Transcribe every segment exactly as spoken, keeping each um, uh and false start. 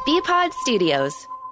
B-Pod Studios.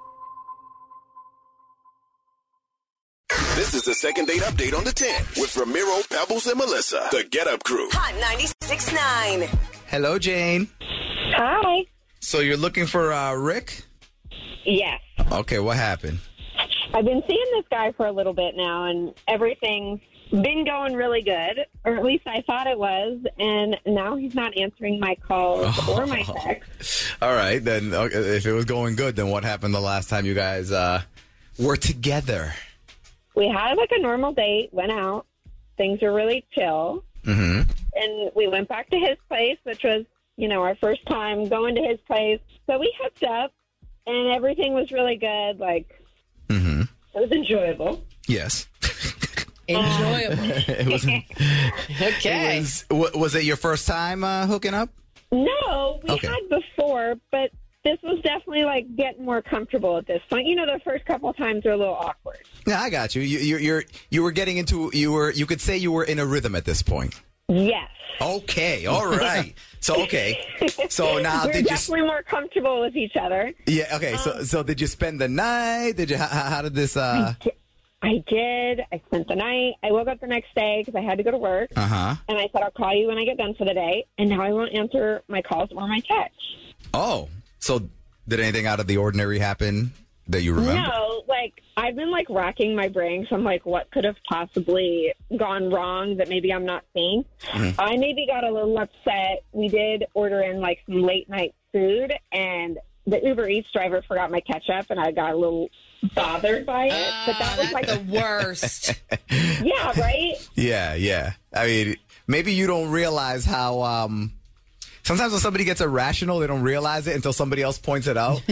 This is the second date update on the ten with Ramiro, Pebbles, and Melissa. The Get Up Crew. Hot ninety-six point nine. Hello, Jane. Hi. So you're looking for uh, Rick? Yes. Okay, what happened? I've been seeing this guy for a little bit now, and everything's been going really good, or at least I thought it was, and now he's not answering my calls oh. or my texts. All right, then okay, if it was going good, then what happened the last time you guys uh, were together? We had like a normal date, went out, things were really chill, mm-hmm. and we went back to his place, which was, you know, our first time going to his place. So we hooked up, and everything was really good. Like, mm-hmm. it was enjoyable. Yes. Enjoyable. it was, okay. It was, w- was it your first time uh, hooking up? No, we Okay. had before, but this was definitely like getting more comfortable at this point. You know, the first couple of times are a little awkward. Yeah, I got you. You, you, you're, you were getting into, you were, you could say you were in a rhythm at this point. Yes. Okay, all right. So, okay. So now We're did you... definitely more comfortable with each other. Yeah, okay. So, Um, so did you spend the night? Did you, how, how did this... Uh... I did. I spent the night. I woke up the next day because I had to go to work. Uh-huh. And I said, I'll call you when I get done for the day. And now I won't answer my calls or my texts. Oh, so did anything out of the ordinary happen that you remember? No, like, I've been, like, racking my brain. So I'm like, what could have possibly gone wrong that maybe I'm not seeing? Mm-hmm. I maybe got a little upset. We did order in, like, some late-night food, and the Uber Eats driver forgot my ketchup, and I got a little bothered by it. Oh, but that was, that's like, the worst. yeah, right? Yeah, yeah. I mean, maybe you don't realize how... Um, sometimes when somebody gets irrational, they don't realize it until somebody else points it out.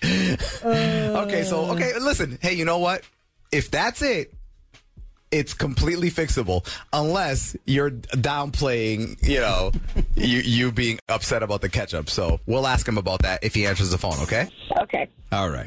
Okay, so, okay, listen. Hey, you know what? If that's it, it's completely fixable. Unless you're downplaying, you know, you, you being upset about the ketchup. So we'll ask him about that if he answers the phone, okay? Okay. All right.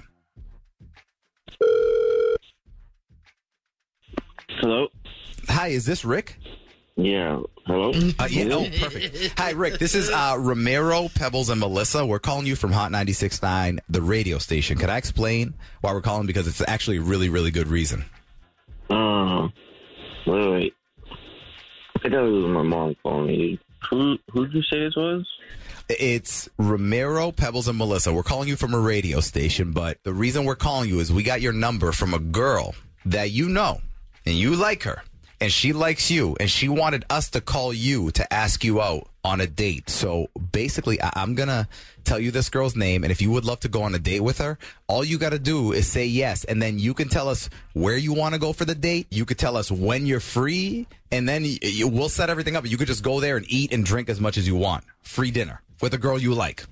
Hello? Hi, is this Rick? Yeah. Hello? Uh, yeah. Oh, perfect. Hi, Rick. This is uh, Ramiro, Pebbles, and Melissa. We're calling you from Hot ninety-six point nine, the radio station. Can I explain why we're calling? Because it's actually a really, really good reason. Uh, wait, wait. I thought it was my mom calling me. Who, who did you say this was? It's Ramiro, Pebbles, and Melissa. We're calling you from a radio station, but the reason we're calling you is we got your number from a girl that you know, and you like her. And she likes you, and she wanted us to call you to ask you out on a date. So basically, I- I'm going to tell you this girl's name, and if you would love to go on a date with her, all you got to do is say yes, and then you can tell us where you want to go for the date. You could tell us when you're free, and then y- y- we'll set everything up. You could just go there and eat and drink as much as you want. Free dinner with a girl you like.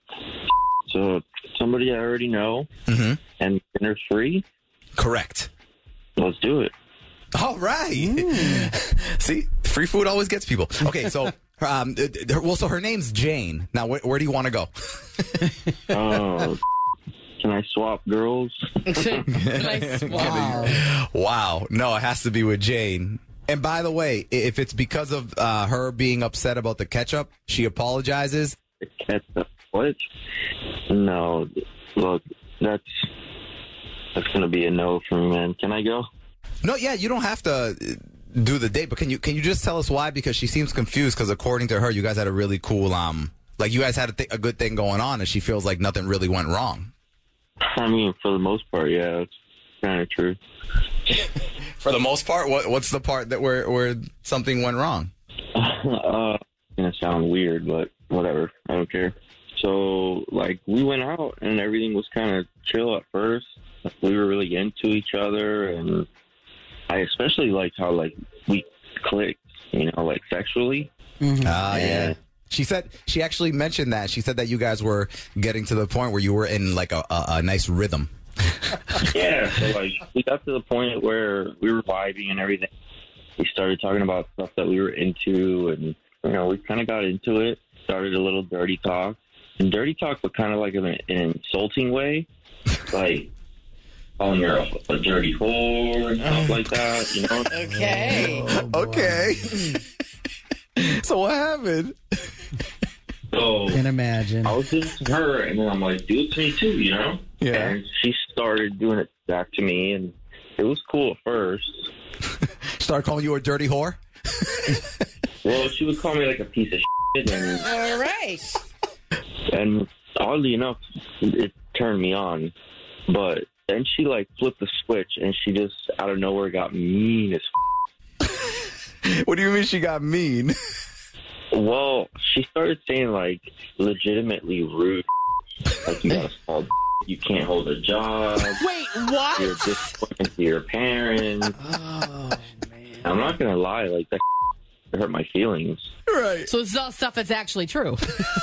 So, somebody I already know, Mm-hmm. and dinner's free? Correct. Let's do it. All right. See, free food always gets people. Okay, so, um, her, well, so her name's Jane. Now, where, where do you want to go? Uh, can I swap girls? Nice. Wow. Wow. No, it has to be with Jane. And by the way, if it's because of uh, her being upset about the ketchup, she apologizes. Ketchup. What? No. Look, that's that's gonna be a no for me, man. Can I go? No, yeah, you don't have to do the date, but can you can you just tell us why? Because she seems confused because according to her, you guys had a really cool, um, like you guys had a, th- a good thing going on, and she feels like nothing really went wrong. I mean, for the most part, yeah, it's kind of true. For the most part, what what's the part that where where something went wrong? uh, it's gonna sound weird, but whatever. I don't care. So, like, we went out, and everything was kind of chill at first. We were really into each other, and I especially liked how, like, we clicked, you know, like, sexually. Mm-hmm. Ah, yeah. And She said she actually mentioned that. She said that you guys were getting to the point where you were in, like, a, a, a nice rhythm. yeah, so, like, we got to the point where we were vibing and everything. We started talking about stuff that we were into, and, you know, we kind of got into it. Started a little dirty talk. And dirty talk, but kind of like in an insulting way. Like, calling her a, a dirty whore and stuff like that, you know? Okay. Oh, okay. So what happened? So Can imagine. I was doing it to her, and then I'm like, do it to me too, you know? Yeah. And she started doing it back to me, and it was cool at first. Start calling you a dirty whore? Well, she would call me like a piece of shit, and, All right. and oddly enough, it turned me on. But then she, like, flipped the switch, and she just, out of nowhere, got mean as f***. What do you mean she got mean? Well, she started saying, like, legitimately rude. Like, you got a small you can't hold a job. Wait, what? You're disappointed to your parents. Oh, man. I'm not going to lie. Like, that hurt my feelings. Right. So this is all stuff that's actually true.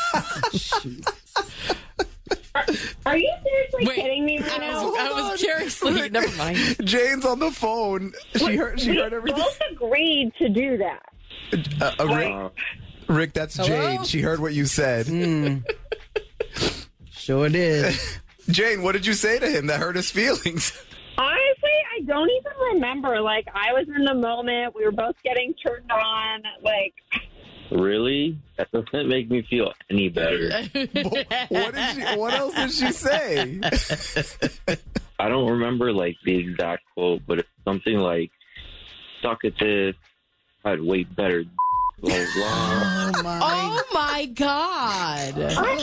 Are, are you seriously Wait, kidding me right I now? was, I was curiously. Never mind. Jane's on the phone. She heard. She we heard everything. both agreed to do that. Uh, uh, Rick, Uh, Rick, that's Hello? Jane. She heard what you said. Mm. Sure did. Jane, what did you say to him that hurt his feelings? Honestly, I don't even remember. Like, I was in the moment. We were both getting turned on. Like, really? That doesn't make me feel any better. What did she, What else did she say? I don't remember, like, the exact quote, but it's something like, suck at this, I had way better, blah, blah. Oh, my. Oh my God.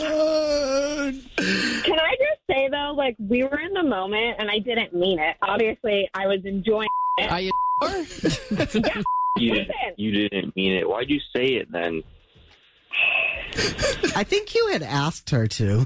can I just say, though, like, we were in the moment, and I didn't mean it. Obviously, I was enjoying it. Are you sure? Yeah, You, listen. you didn't mean it. Why'd you say it then? I think you had asked her to.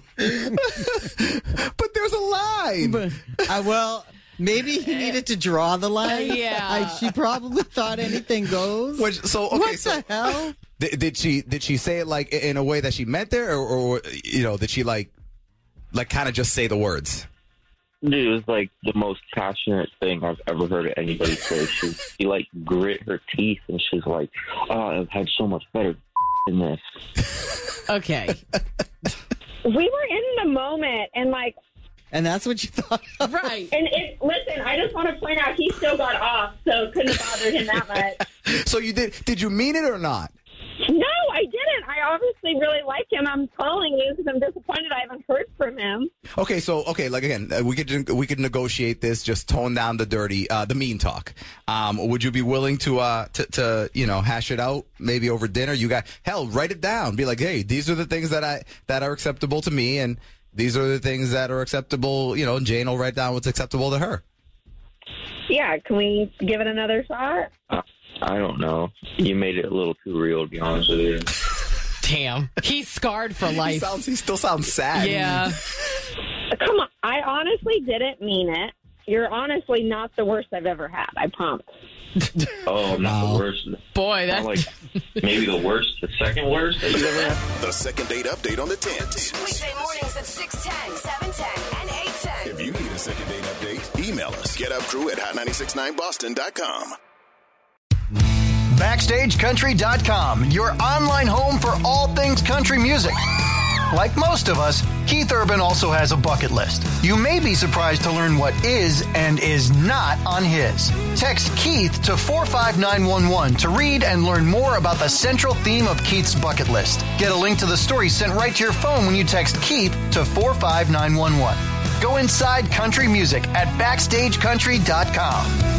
But there's a line. Uh, well, maybe he needed to draw the line. Uh, yeah. I, she probably thought anything goes. Which, so okay, what so the hell? did, did she did she say it like in a way that she meant there, or, or you know, did she like like kind of just say the words? Dude, it was like the most passionate thing I've ever heard anybody say. She, she like grit her teeth and she's like, "Oh, I've had so much better than this." Okay. We were in the moment, and, like, And that's what you thought of? Right. and it, listen, I just want to point out he still got off, so it couldn't have bothered him that much. So you did? Did you mean it or not? No, I didn't. I obviously really like him. I'm calling you because I'm disappointed I haven't heard from him. Okay, so okay, like again, uh, we could we could negotiate this. Just tone down the dirty, uh, the mean talk. Um, would you be willing to uh to, to you know hash it out maybe over dinner? You got hell, write it down. Be like, hey, these are the things that I that are acceptable to me, and these are the things that are acceptable. You know, and Jane will write down what's acceptable to her. Yeah, can we give it another shot? Uh, I don't know. You made it a little too real, to be honest with you. Damn. He's scarred for He life. sounds. He still sounds sad. Yeah. Come on. I honestly didn't mean it. You're honestly not the worst I've ever had. I promise. Oh, not Wow. the worst. Boy, Not that. like maybe the worst, the second worst that you've ever had. The second date update on the tenth. Weekday mornings at six ten, seven ten, and eight ten. If you need a second date update, email us. Get up crew at hot nine six nine boston dot com. Backstage Country dot com, your online home for all things country music. Like most of us, Keith Urban also has a bucket list. You may be surprised to learn what is and is not on his. Text Keith to four five nine one one to read and learn more about the central theme of Keith's bucket list. Get a link to the story sent right to your phone when you text Keith to four five nine one one. Go inside country music at Backstage Country dot com.